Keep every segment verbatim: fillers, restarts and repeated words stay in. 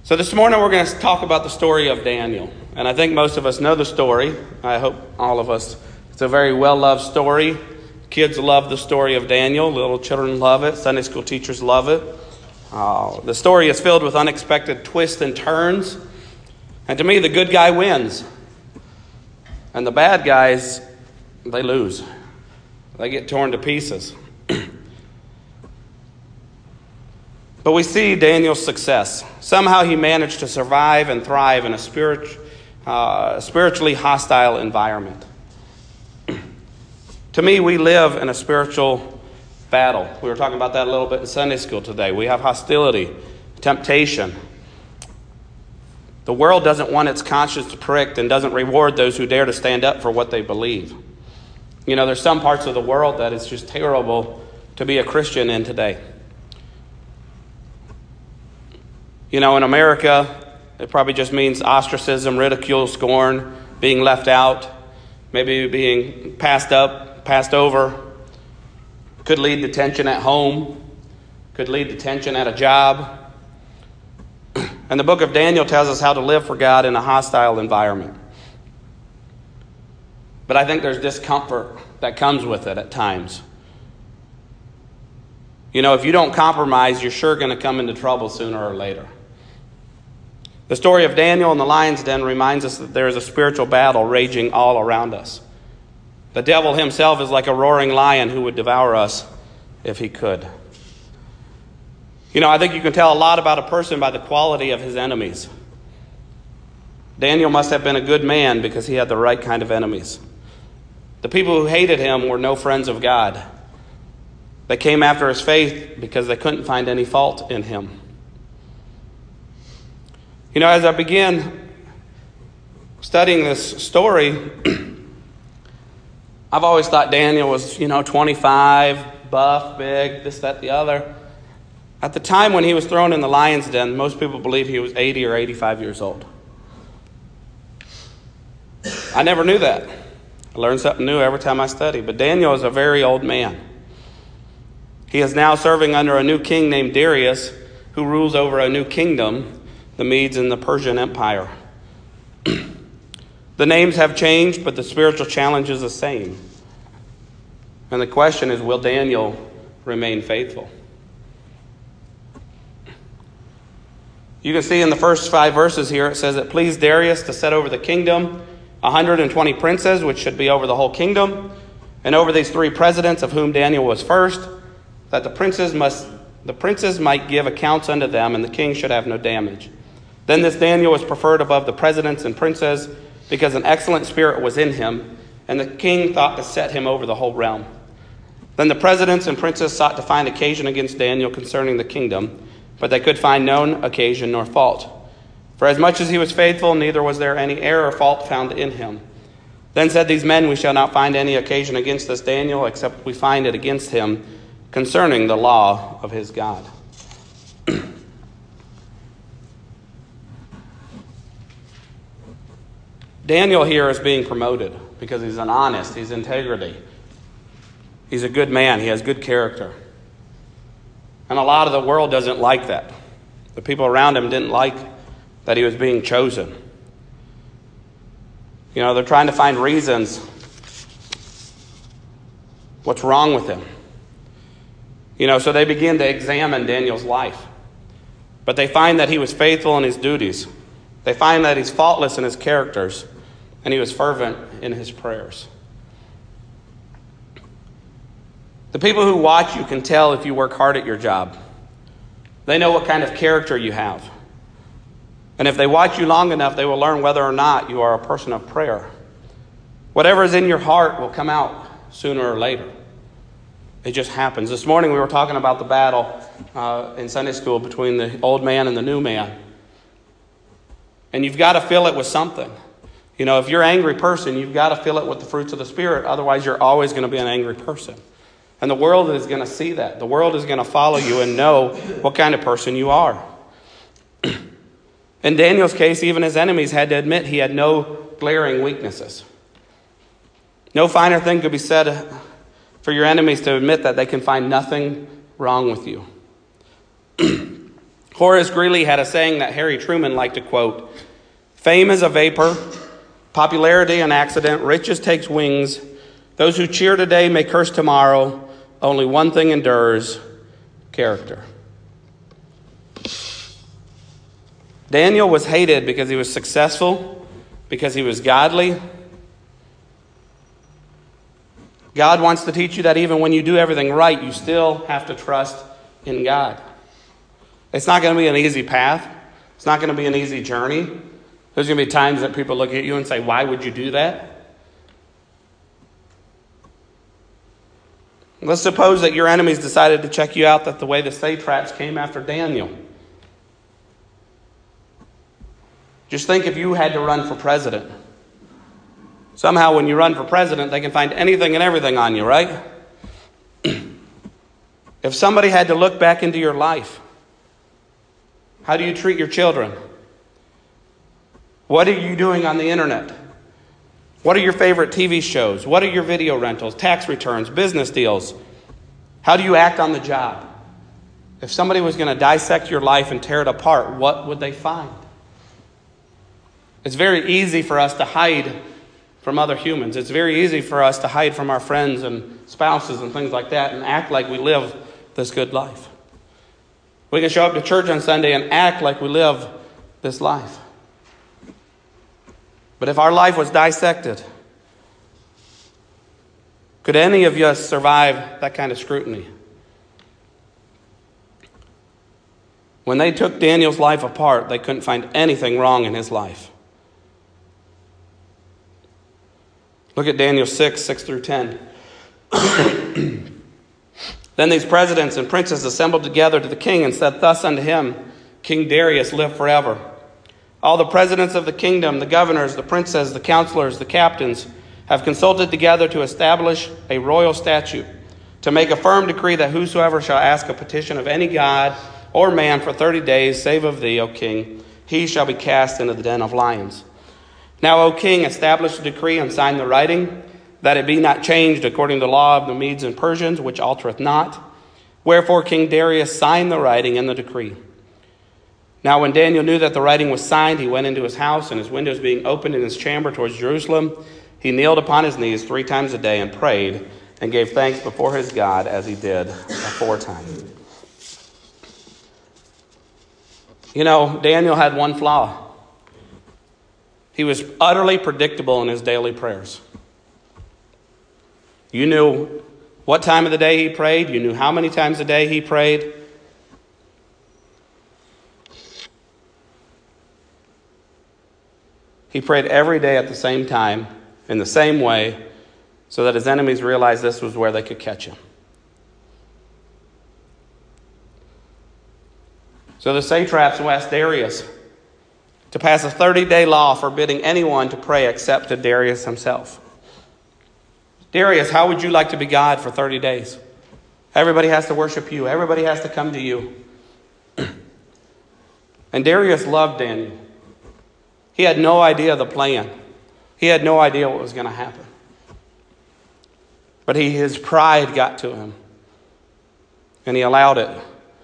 So this morning we're going to talk about the story of Daniel. And I think most of us know the story. I hope all of us. It's a very well-loved story. Kids love the story of Daniel. Little children love it. Sunday school teachers love it. Uh, the story is filled with unexpected twists and turns. And to me, the good guy wins. And the bad guys, they lose. They get torn to pieces. But we see Daniel's success. Somehow he managed to survive and thrive in a spirit, uh, spiritually hostile environment. To me, we live in a spiritual battle. We were talking about that a little bit in Sunday school today. We have hostility, temptation. The world doesn't want its conscience pricked and doesn't reward those who dare to stand up for what they believe. You know, there's some parts of the world that it's just terrible to be a Christian in today. You know, in America, it probably just means ostracism, ridicule, scorn, being left out, maybe being passed up, passed over. Could lead to tension at home, could lead to tension at a job. And the book of Daniel tells us how to live for God in a hostile environment. But I think there's discomfort that comes with it at times. You know, if you don't compromise, you're sure going to come into trouble sooner or later. The story of Daniel in the lion's den reminds us that there is a spiritual battle raging all around us. The devil himself is like a roaring lion who would devour us if he could. You know, I think you can tell a lot about a person by the quality of his enemies. Daniel must have been a good man because he had the right kind of enemies. The people who hated him were no friends of God. They came after his faith because they couldn't find any fault in him. You know, as I began studying this story, I've always thought Daniel was, you know, twenty-five, buff, big, this, that, the other. At the time when he was thrown in the lion's den, most people believe he was eighty or eighty-five years old. I never knew that. I learn something new every time I study. But Daniel is a very old man. He is now serving under a new king named Darius, who rules over a new kingdom, the Medes and the Persian Empire. The names have changed, but the spiritual challenge is the same. And the question is, will Daniel remain faithful? You can see in the first five verses here, it says, it pleased Darius to set over the kingdom one hundred twenty princes, which should be over the whole kingdom, and over these three presidents, of whom Daniel was first, that the princes must the princes might give accounts unto them, and the king should have no damage. Then this Daniel was preferred above the presidents and princes, because an excellent spirit was in him, and the king thought to set him over the whole realm. Then the presidents and princes sought to find occasion against Daniel concerning the kingdom, but they could find no occasion nor fault. For as much as he was faithful, neither was there any error or fault found in him. Then said these men, we shall not find any occasion against this Daniel, except we find it against him concerning the law of his God. Daniel here is being promoted because he's an honest, he's integrity. He's a good man, he has good character. And a lot of the world doesn't like that. The people around him didn't like that he was being chosen. You know, they're trying to find reasons. What's wrong with him? You know, so they begin to examine Daniel's life. But they find that he was faithful in his duties. They find that he's faultless in his characters. And he was fervent in his prayers. The people who watch you can tell if you work hard at your job. They know what kind of character you have. And if they watch you long enough, they will learn whether or not you are a person of prayer. Whatever is in your heart will come out sooner or later. It just happens. This morning we were talking about the battle uh, in Sunday school between the old man and the new man. And you've got to fill it with something. You know, if you're an angry person, you've got to fill it with the fruits of the Spirit. Otherwise, you're always going to be an angry person. And the world is going to see that. The world is going to follow you and know what kind of person you are. In Daniel's case, even his enemies had to admit he had no glaring weaknesses. No finer thing could be said for your enemies to admit that they can find nothing wrong with you. Horace Greeley had a saying that Harry Truman liked to quote: "Fame is a vapor, popularity an accident, riches takes wings. Those who cheer today may curse tomorrow. Only one thing endures: character." Daniel was hated because he was successful, because he was godly. God wants to teach you that even when you do everything right, you still have to trust in God. It's not going to be an easy path. It's not going to be an easy journey. There's going to be times that people look at you and say, "Why would you do that?" Let's suppose that your enemies decided to check you out that the way the satraps came after Daniel. Just think if you had to run for president. Somehow when you run for president, they can find anything and everything on you, right? If somebody had to look back into your life, how do you treat your children? What are you doing on the internet? What are your favorite T V shows? What are your video rentals, tax returns, business deals? How do you act on the job? If somebody was going to dissect your life and tear it apart, what would they find? It's very easy for us to hide from other humans. It's very easy for us to hide from our friends and spouses and things like that and act like we live this good life. We can show up to church on Sunday and act like we live this life. But if our life was dissected, could any of us survive that kind of scrutiny? When they took Daniel's life apart, they couldn't find anything wrong in his life. Look at Daniel six, six through ten. Then these presidents and princes assembled together to the king and said thus unto him, "King Darius, live forever. All the presidents of the kingdom, the governors, the princes, the counselors, the captains, have consulted together to establish a royal statute, to make a firm decree that whosoever shall ask a petition of any god or man for thirty days, save of thee, O king, he shall be cast into the den of lions. Now, O king, establish a decree and sign the writing, that it be not changed according to the law of the Medes and Persians, which altereth not. Wherefore King Darius signed the writing and the decree. Now when Daniel knew that the writing was signed, he went into his house, and his windows being opened in his chamber towards Jerusalem, he kneeled upon his knees three times a day and prayed and gave thanks before his God as he did aforetime." You know, Daniel had one flaw. He was utterly predictable in his daily prayers. You knew what time of the day he prayed. You knew how many times a day he prayed. He prayed every day at the same time, in the same way, so that his enemies realized this was where they could catch him. So the satraps asked Darius to pass a thirty-day law forbidding anyone to pray except to Darius himself. "Darius, how would you like to be God for thirty days? Everybody has to worship you. Everybody has to come to you." And Darius loved Daniel. He had no idea the plan. He had no idea what was going to happen. But he, his pride got to him, and he allowed it.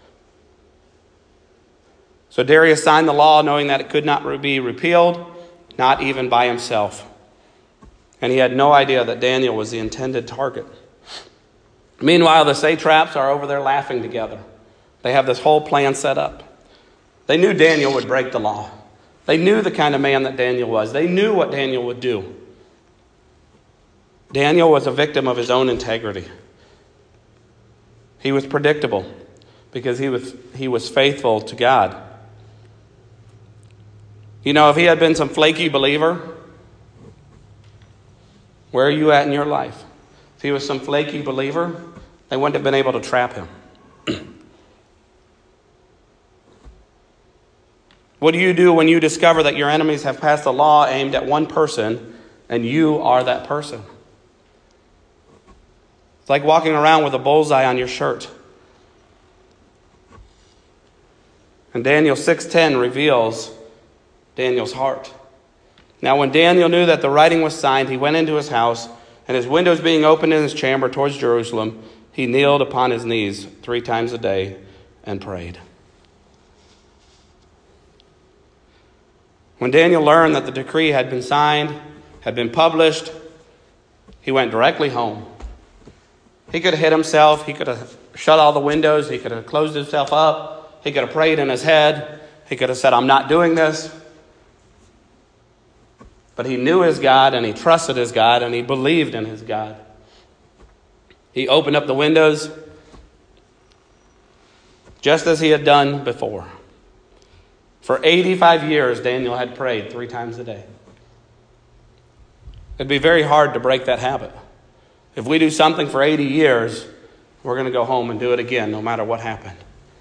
So Darius signed the law knowing that it could not be repealed, not even by himself. And he had no idea that Daniel was the intended target. Meanwhile, the satraps are over there laughing together. They have this whole plan set up. They knew Daniel would break the law. They knew the kind of man that Daniel was. They knew what Daniel would do. Daniel was a victim of his own integrity. He was predictable because he was, he was faithful to God. You know, if he had been some flaky believer, where are you at in your life? If he was some flaky believer, they wouldn't have been able to trap him. What do you do when you discover that your enemies have passed a law aimed at one person and you are that person? It's like walking around with a bullseye on your shirt. And Daniel six ten reveals Daniel's heart. Now when Daniel knew that the writing was signed, he went into his house, and his windows being opened in his chamber towards Jerusalem, he kneeled upon his knees three times a day and prayed. When Daniel learned that the decree had been signed, had been published, he went directly home. He could have hid himself. He could have shut all the windows. He could have closed himself up. He could have prayed in his head. He could have said, I'm not doing this. But he knew his God, and he trusted his God, and he believed in his God. He opened up the windows just as he had done before. For eighty-five years, Daniel had prayed three times a day. It'd be very hard to break that habit. If we do something for eighty years, we're going to go home and do it again, no matter what happened.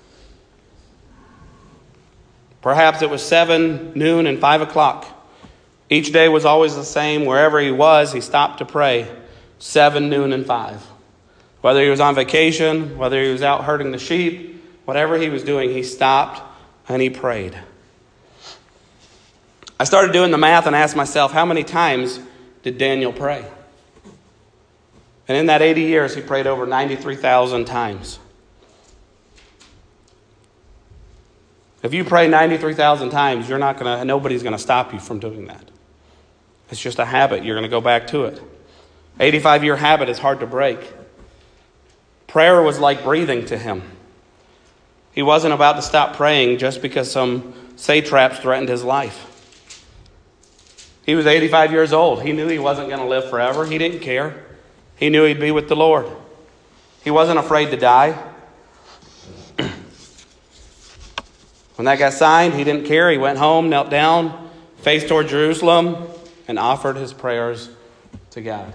Perhaps it was seven, noon, and five o'clock. Each day was always the same. Wherever he was, he stopped to pray. Seven, noon, and five. Whether he was on vacation, whether he was out herding the sheep, whatever he was doing, he stopped and he prayed. I started doing the math and asked myself, how many times did Daniel pray? And in that eighty years, he prayed over ninety-three thousand times. If you pray ninety-three thousand times, you're not going to, nobody's going to stop you from doing that. It's just a habit. You're going to go back to it. eighty-five year habit is hard to break. Prayer was like breathing to him. He wasn't about to stop praying just because some satraps threatened his life. He was eighty-five years old. He knew he wasn't going to live forever. He didn't care. He knew he'd be with the Lord. He wasn't afraid to die. When that got signed, he didn't care. He went home, knelt down, faced toward Jerusalem, and offered his prayers to God.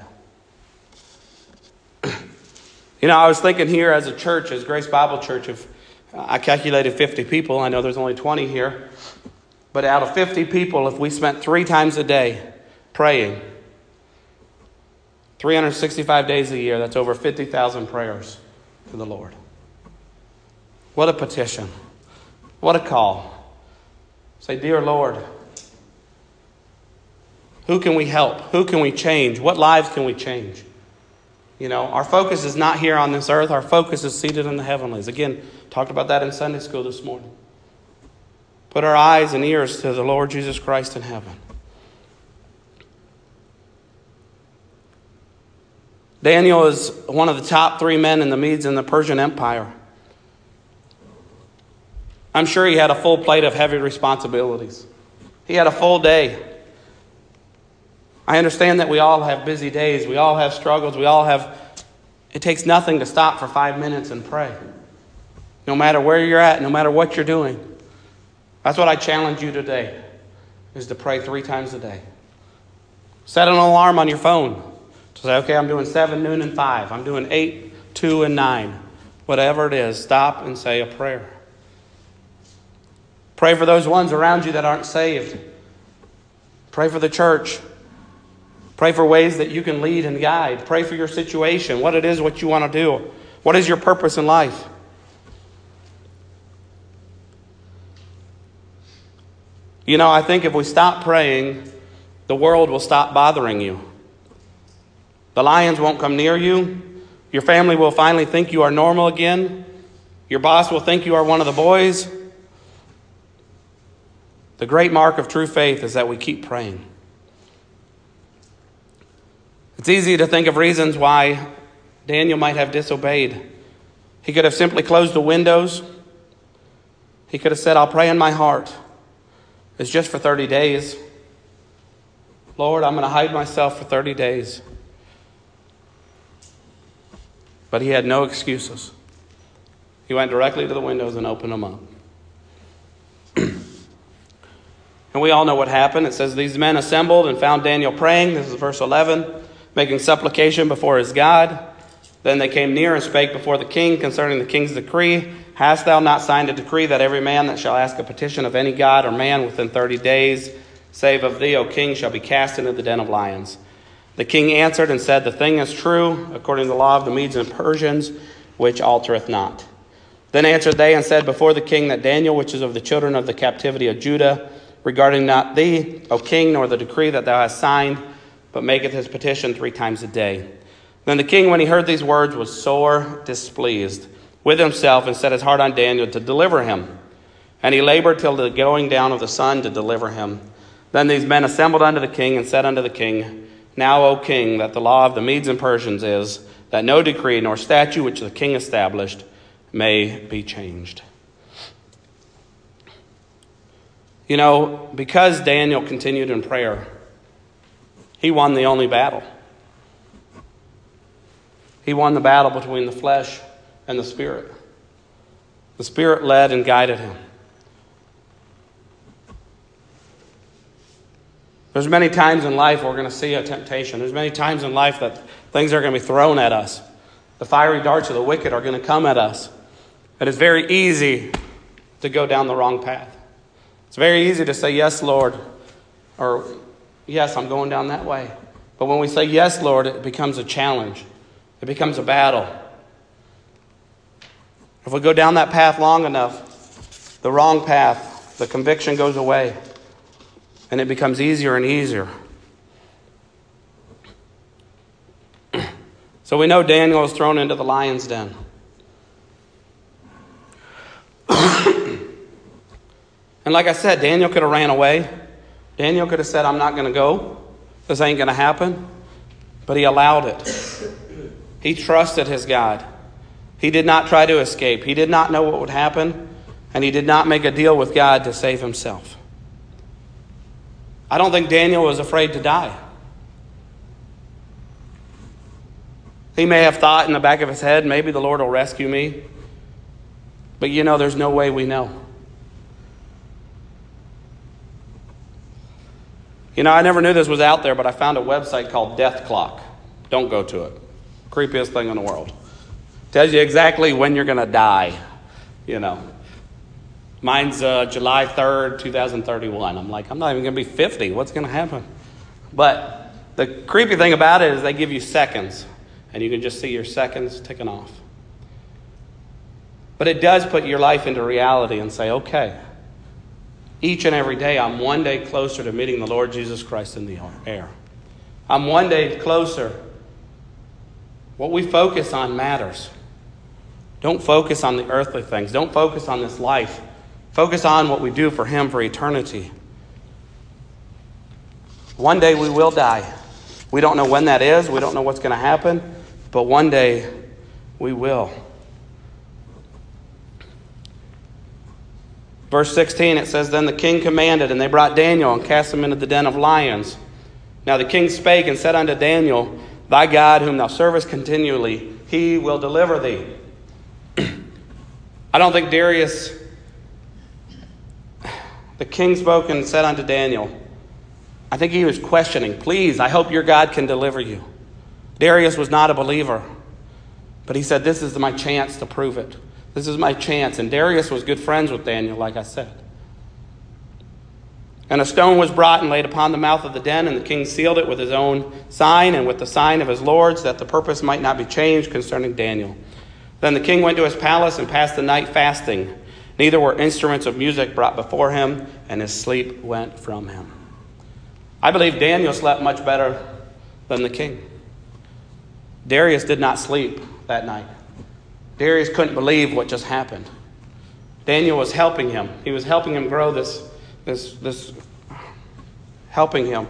You know, I was thinking here as a church, as Grace Bible Church, if I calculated fifty people. I know there's only twenty here. But out of fifty people, if we spent three times a day praying, three hundred sixty-five days a year, that's over fifty thousand prayers to the Lord. What a petition. What a call. Say, dear Lord, who can we help? Who can we change? What lives can we change? You know, our focus is not here on this earth. Our focus is seated in the heavenlies. Again, talked about that in Sunday school this morning. Put our eyes and ears to the Lord Jesus Christ in heaven. Daniel is one of the top three men in the Medes and the Persian Empire. I'm sure he had a full plate of heavy responsibilities. He had a full day. I understand that we all have busy days. We all have struggles. We all have... It takes nothing to stop for five minutes and pray. No matter where you're at, no matter what you're doing. That's what I challenge you today, is to pray three times a day. Set an alarm on your phone to say, okay, I'm doing seven, noon, and five. I'm doing eight, two, and nine. Whatever it is, stop and say a prayer. Pray for those ones around you that aren't saved. Pray for the church. Pray for ways that you can lead and guide. Pray for your situation, what it is, what you want to do. What is your purpose in life? You know, I think if we stop praying, the world will stop bothering you. The lions won't come near you. Your family will finally think you are normal again. Your boss will think you are one of the boys. The great mark of true faith is that we keep praying. It's easy to think of reasons why Daniel might have disobeyed. He could have simply closed the windows. He could have said, I'll pray in my heart. It's just for thirty days. Lord, I'm going to hide myself for thirty days. But he had no excuses. He went directly to the windows and opened them up. And we all know what happened. It says, these men assembled and found Daniel praying. This is verse eleven. Making supplication before his God. Then they came near and spake before the king concerning the king's decree. Hast thou not signed a decree that every man that shall ask a petition of any god or man within thirty days, save of thee, O king, shall be cast into the den of lions? The king answered and said, the thing is true, according to the law of the Medes and Persians, which altereth not. Then answered they and said before the king that Daniel, which is of the children of the captivity of Judah, regarding not thee, O king, nor the decree that thou hast signed, but maketh his petition three times a day. Then the king, when he heard these words, was sore displeased with himself, and set his heart on Daniel to deliver him. And he labored till the going down of the sun to deliver him. Then these men assembled unto the king and said unto the king, Now, O king, that the law of the Medes and Persians is, that no decree nor statute which the king established may be changed. You know, because Daniel continued in prayer, he won the only battle. He won the battle between the flesh and the spirit. The Spirit led and guided him. There's many times in life we're going to see a temptation. There's many times in life that things are going to be thrown at us. The fiery darts of the wicked are going to come at us. And it's very easy to go down the wrong path. It's very easy to say, yes, Lord, or yes, I'm going down that way. But when we say, yes, Lord, it becomes a challenge. It becomes a battle. If we go down that path long enough, the wrong path, the conviction goes away. And it becomes easier and easier. So we know Daniel was thrown into the lion's den. And like I said, Daniel could have ran away. Daniel could have said, I'm not going to go. This ain't going to happen. But he allowed it. He trusted his God. He did not try to escape. He did not know what would happen. And he did not make a deal with God to save himself. I don't think Daniel was afraid to die. He may have thought in the back of his head, maybe the Lord will rescue me. But you know, there's no way we know. You know, I never knew this was out there, but I found a website called Death Clock. Don't go to it. Creepiest thing in the world. Tells you exactly when you're going to die. You know. Mine's uh, July third, twenty thirty-one. I'm like, I'm not even going to be fifty. What's going to happen? But the creepy thing about it is they give you seconds. And you can just see your seconds ticking off. But it does put your life into reality and say, okay, each and every day I'm one day closer to meeting the Lord Jesus Christ in the air. I'm one day closer. What we focus on matters. Don't focus on the earthly things. Don't focus on this life. Focus on what we do for Him for eternity. One day we will die. We don't know when that is. We don't know what's going to happen. But one day we will. Verse sixteen, it says, Then the king commanded, and they brought Daniel and cast him into the den of lions. Now the king spake and said unto Daniel, Thy God, whom thou servest continually, He will deliver thee. I don't think Darius, the king spoke and said unto Daniel, I think he was questioning, please, I hope your God can deliver you. Darius was not a believer, but he said, this is my chance to prove it. This is my chance. And Darius was good friends with Daniel, like I said. And a stone was brought and laid upon the mouth of the den, and the king sealed it with his own sign and with the sign of his lords, that the purpose might not be changed concerning Daniel. Then the king went to his palace and passed the night fasting. Neither were instruments of music brought before him, and his sleep went from him. I believe Daniel slept much better than the king. Darius did not sleep that night. Darius couldn't believe what just happened. Daniel was helping him. He was helping him grow this, this, this, helping him.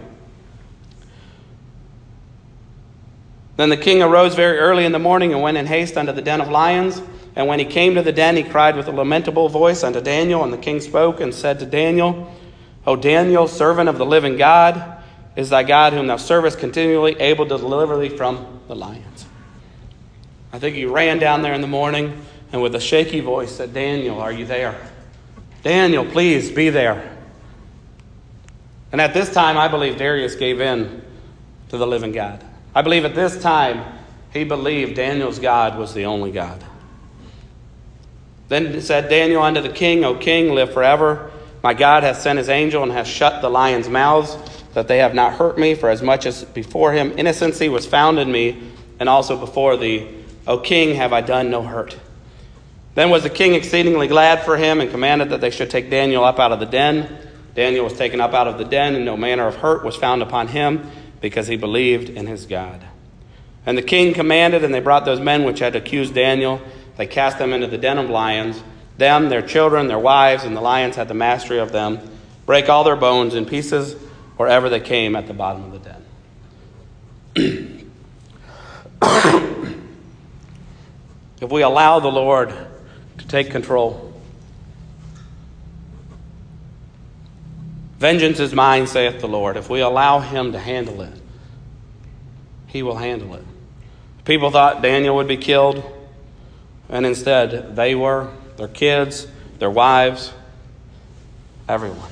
Then the king arose very early in the morning and went in haste unto the den of lions. And when he came to the den, he cried with a lamentable voice unto Daniel. And the king spoke and said to Daniel, O Daniel, servant of the living God, is thy God whom thou servest continually able to deliver thee from the lions? I think he ran down there in the morning and with a shaky voice said, Daniel, are you there? Daniel, please be there. And at this time, I believe Darius gave in to the living God. I believe at this time, he believed Daniel's God was the only God. Then said Daniel unto the king, O king, live forever. My God hath sent his angel and hath shut the lions' mouths, that they have not hurt me, for as much as before him innocency was found in me, and also before thee, O king, have I done no hurt. Then was the king exceedingly glad for him, and commanded that they should take Daniel up out of the den. Daniel was taken up out of the den, and no manner of hurt was found upon him, because he believed in his God. And the king commanded, and they brought those men which had accused Daniel. They cast them into the den of lions. Them, their children, their wives, and the lions had the mastery of them. Break all their bones in pieces, wherever they came at the bottom of the den. If we allow the Lord to take control, vengeance is mine, saith the Lord. If we allow him to handle it, he will handle it. People thought Daniel would be killed, and instead they were, their kids, their wives, everyone.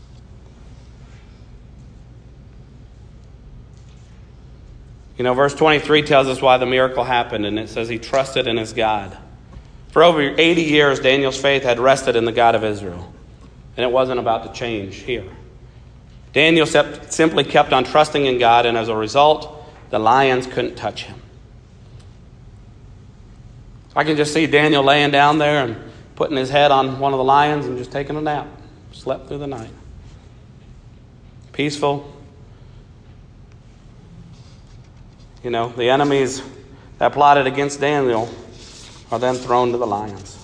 You know, verse twenty-three tells us why the miracle happened, and it says he trusted in his God. For over eighty years, Daniel's faith had rested in the God of Israel, and it wasn't about to change here. Daniel simply kept on trusting in God, and as a result, the lions couldn't touch him. So I can just see Daniel laying down there and putting his head on one of the lions and just taking a nap. Slept through the night. Peaceful. You know, the enemies that plotted against Daniel are then thrown to the lions.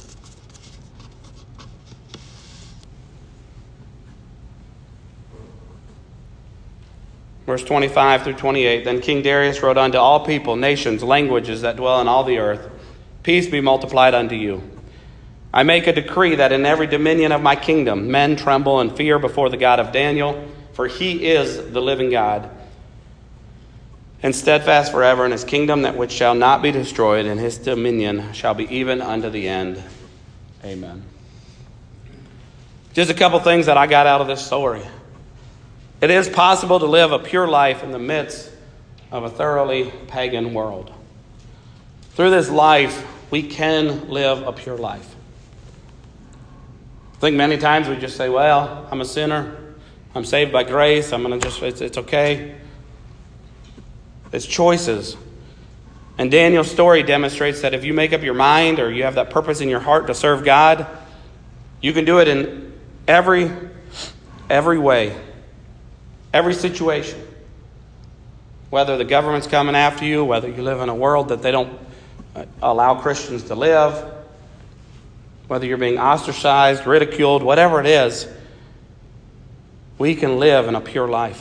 Verse twenty-five through twenty-eight, Then King Darius wrote unto all people, nations, languages that dwell in all the earth, Peace be multiplied unto you. I make a decree that in every dominion of my kingdom men tremble and fear before the God of Daniel, for he is the living God, and steadfast forever in his kingdom, that which shall not be destroyed, and his dominion shall be even unto the end. Amen. Just a couple things that I got out of this story. It is possible to live a pure life in the midst of a thoroughly pagan world. Through this life, we can live a pure life. I think many times we just say, well, I'm a sinner. I'm saved by grace. I'm going to just, it's, it's okay. It's choices. And Daniel's story demonstrates that if you make up your mind or you have that purpose in your heart to serve God, you can do it in every, every way, every situation. Whether the government's coming after you, whether you live in a world that they don't allow Christians to live, whether you're being ostracized, ridiculed, whatever it is, we can live in a pure life.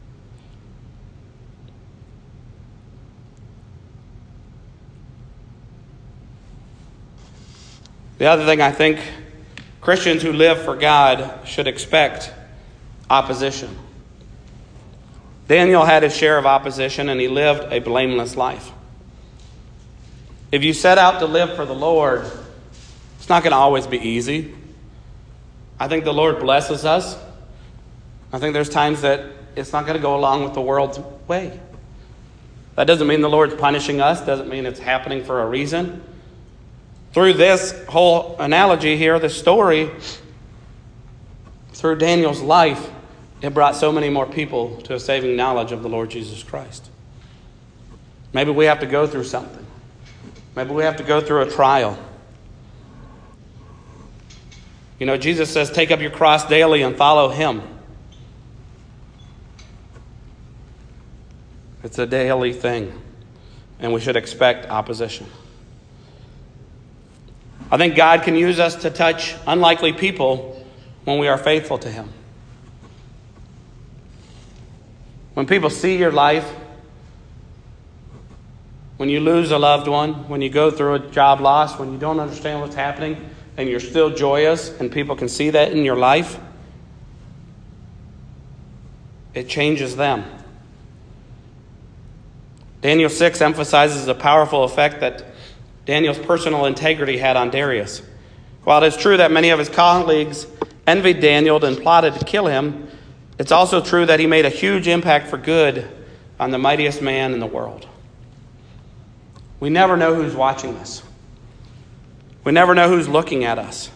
The other thing I think Christians who live for God should expect opposition. Daniel had his share of opposition, and he lived a blameless life. If you set out to live for the Lord, it's not going to always be easy. I think the Lord blesses us. I think there's times that it's not going to go along with the world's way. That doesn't mean the Lord's punishing us. Doesn't mean it's happening for a reason. Through this whole analogy here, this story, through Daniel's life, it brought so many more people to a saving knowledge of the Lord Jesus Christ. Maybe we have to go through something. Maybe we have to go through a trial. You know, Jesus says, take up your cross daily and follow him. It's a daily thing, and we should expect opposition. I think God can use us to touch unlikely people when we are faithful to him. When people see your life, when you lose a loved one, when you go through a job loss, when you don't understand what's happening, and you're still joyous, and people can see that in your life, it changes them. Daniel six emphasizes the powerful effect that Daniel's personal integrity had on Darius. While it is true that many of his colleagues envied Daniel and plotted to kill him, it's also true that he made a huge impact for good on the mightiest man in the world. We never know who's watching us. We never know who's looking at us.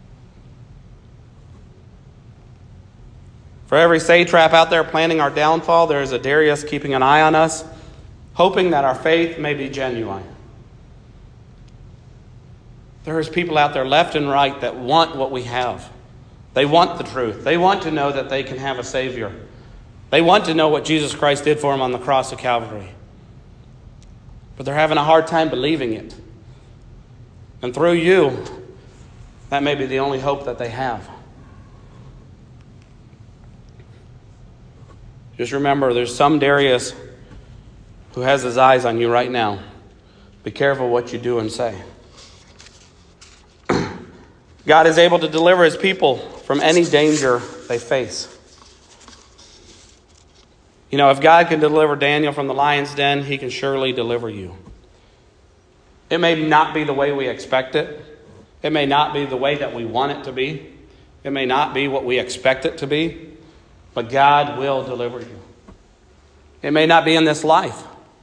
For every satrap out there planning our downfall, there is a Darius keeping an eye on us, hoping that our faith may be genuine. There is people out there left and right that want what we have. They want the truth. They want to know that they can have a Savior. They want to know what Jesus Christ did for them on the cross of Calvary. But they're having a hard time believing it. And through you, that may be the only hope that they have. Just remember, there's some Darius who has his eyes on you right now. Be careful what you do and say. God is able to deliver his people from any danger they face. You know, if God can deliver Daniel from the lion's den, he can surely deliver you. It may not be the way we expect it. It may not be the way that we want it to be. It may not be what we expect it to be. But God will deliver you. It may not be in this life.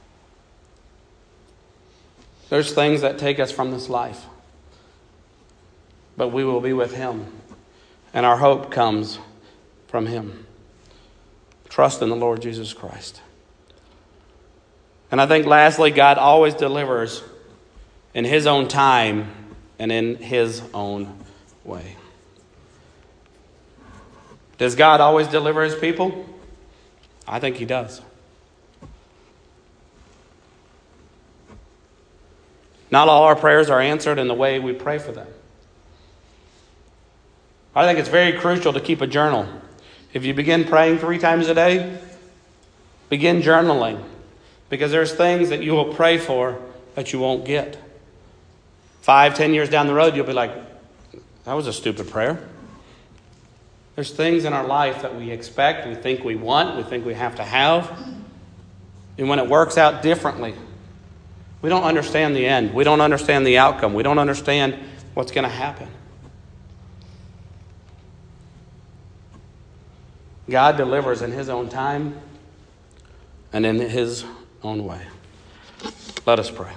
There's things that take us from this life. But we will be with him. And our hope comes from him. Trust in the Lord Jesus Christ. And I think lastly, God always delivers in his own time and in his own way. Does God always deliver his people? I think he does. Not all our prayers are answered in the way we pray for them. I think it's very crucial to keep a journal. If you begin praying three times a day, begin journaling. Because there's things that you will pray for that you won't get. Five, ten years down the road, you'll be like, that was a stupid prayer. There's things in our life that we expect, we think we want, we think we have to have. And when it works out differently, we don't understand the end. We don't understand the outcome. We don't understand what's going to happen. God delivers in his own time and in his own way. Let us pray.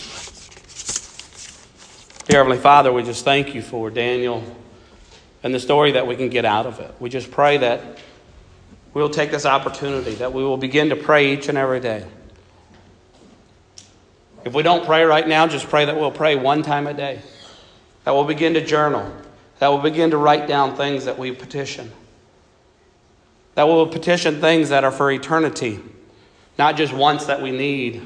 Dear Heavenly Father, we just thank you for Daniel and the story that we can get out of it. We just pray that we'll take this opportunity, that we will begin to pray each and every day. If we don't pray right now, just pray that we'll pray one time a day. That we'll begin to journal. That we'll begin to write down things that we petition. That we'll petition things that are for eternity, not just wants that we need.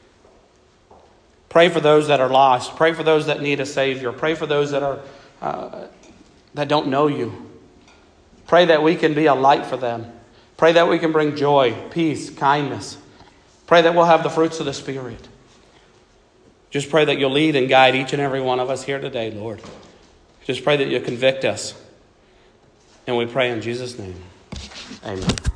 Pray for those that are lost. Pray for those that need a Savior. Pray for those that are uh, that don't know you. Pray that we can be a light for them. Pray that we can bring joy, peace, kindness. Pray that we'll have the fruits of the Spirit. Just pray that you'll lead and guide each and every one of us here today, Lord. Just pray that you'll convict us. And we pray in Jesus' name. Amen.